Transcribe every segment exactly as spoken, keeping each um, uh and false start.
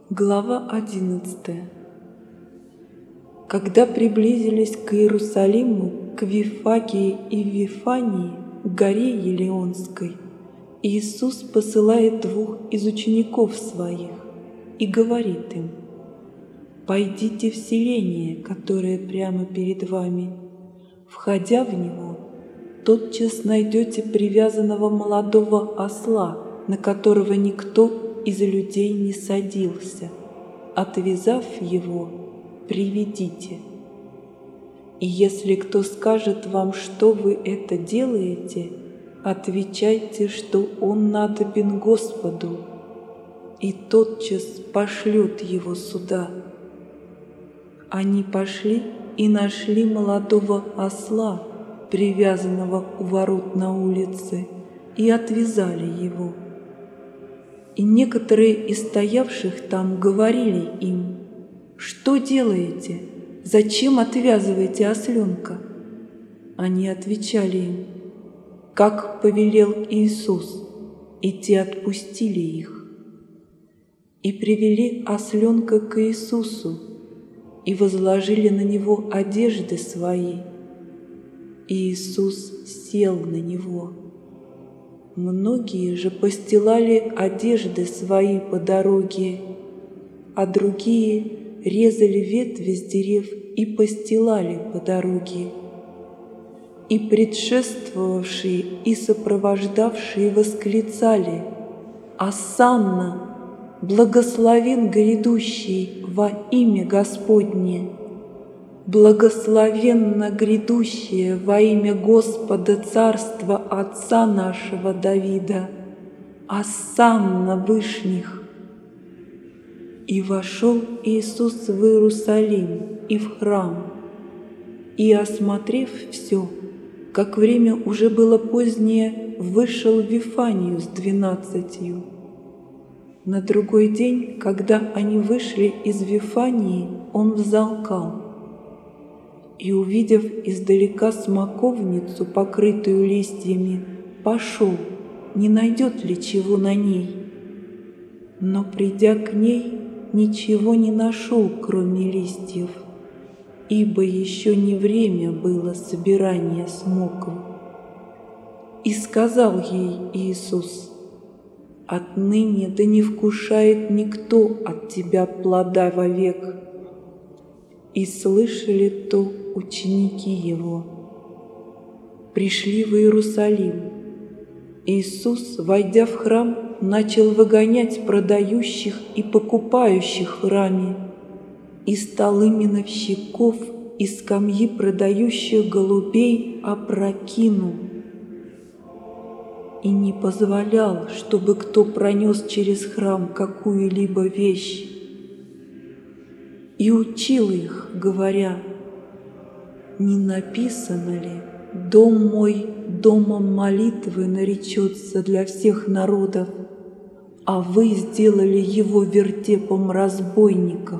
Глава одиннадцатая. Когда приблизились к Иерусалиму, к Вифагии и Вифании, к горе Елеонской, Иисус посылает двух из учеников Своих и говорит им: «Пойдите в селение, которое прямо перед вами. Входя в него, тотчас найдете привязанного молодого осла, на которого никто из людей не садился. Отвязав его, приведите. И если кто скажет вам, что вы это делаете, отвечайте, что он надобен Господу, и тотчас пошлет его сюда». Они пошли и нашли молодого осла, привязанного у ворот на улице, и отвязали его. И некоторые из стоявших там говорили им: «Что делаете? Зачем отвязываете осленка?» Они отвечали им: «Как повелел Иисус», и те отпустили их. И привели осленка к Иисусу, и возложили на него одежды свои. И Иисус сел на него. Многие же постилали одежды свои по дороге, а другие резали ветви с дерев и постилали по дороге. И предшествовавшие и сопровождавшие восклицали: «Осанна! Благословен грядущий во имя Господне! Благословенно грядущее во имя Господа царства Отца нашего Давида! Осанна вышних!» И вошел Иисус в Иерусалим и в храм, и, осмотрев все, как время уже было позднее, вышел в Вифанию с двенадцатью. На другой день, когда они вышли из Вифании, он взалкал. И, увидев издалека смоковницу, покрытую листьями, пошел, не найдет ли чего на ней. Но, придя к ней, ничего не нашел, кроме листьев, ибо еще не время было собирания смоков. И сказал ей Иисус: «Отныне да не вкушает никто от тебя плода вовек». И слышали то ученики Его. Пришли в Иерусалим. Иисус, войдя в храм, начал выгонять продающих и покупающих в храме, и столы миновщиков и скамьи продающих голубей опрокинул, и не позволял, чтобы кто пронес через храм какую-либо вещь. И учил их, говоря: «Не написано ли: дом мой домом молитвы наречется для всех народов, а вы сделали его вертепом разбойников?»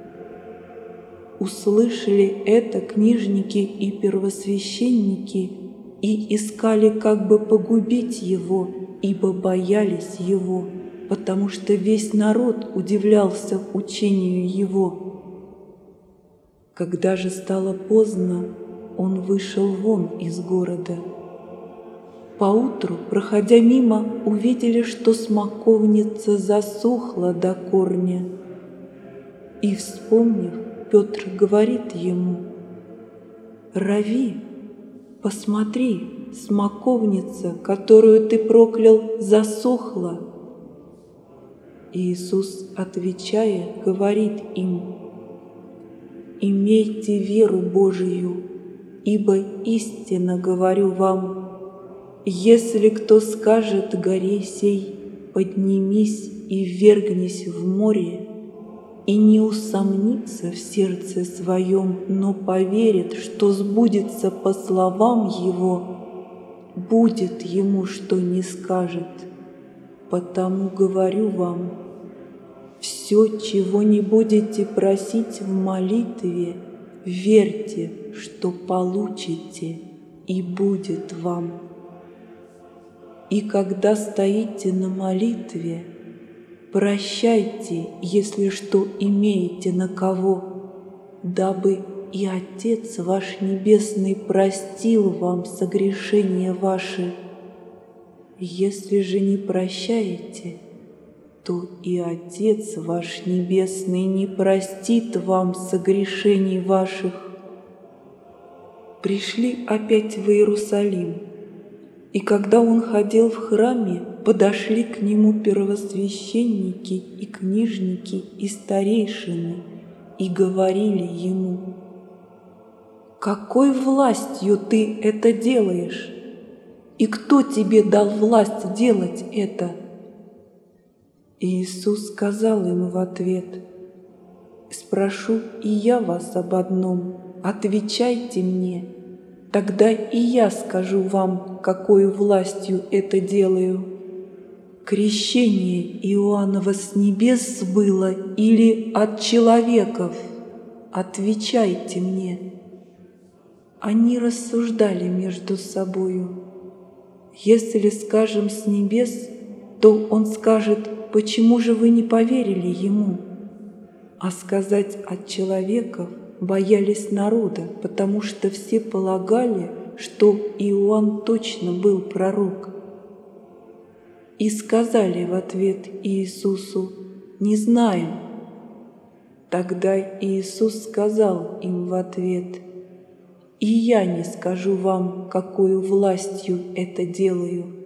Услышали это книжники и первосвященники и искали, как бы погубить его, ибо боялись его, потому что весь народ удивлялся учению его. Когда же стало поздно, он вышел вон из города. Поутру, проходя мимо, увидели, что смоковница засохла до корня. И, вспомнив, Петр говорит ему: «Рави, посмотри, смоковница, которую ты проклял, засохла». Иисус, отвечая, говорит им: «Имейте веру Божию, ибо истинно говорю вам, если кто скажет горе сей: поднимись и ввергнись в море, и не усомнится в сердце своем, но поверит, что сбудется по словам его, будет ему, что не скажет. Потому говорю вам, все, чего не будете просить в молитве, верьте, что получите, и будет вам. И когда стоите на молитве, Прощайте, если что имеете на кого, дабы и Отец ваш Небесный простил вам согрешения ваши. Если же не прощаете, то и Отец ваш Небесный не простит вам согрешений ваших. Пришли опять в Иерусалим, и когда он ходил в храме, подошли к нему первосвященники и книжники и старейшины и говорили ему: «Какой властью ты это делаешь? И кто тебе дал власть делать это?» И Иисус сказал им в ответ: «Спрошу и я вас об одном, отвечайте мне, тогда и я скажу вам, какой властью это делаю. Крещение Иоаннова с небес было или от человеков? Отвечайте мне». Они рассуждали между собою: «Если скажем с небес, то он скажет: почему же вы не поверили ему?» А сказать от человеков боялись народа, потому что все полагали, что Иоанн точно был пророк. И сказали в ответ Иисусу: «Не знаем». Тогда Иисус сказал им в ответ: «И я не скажу вам, какою властью это делаю.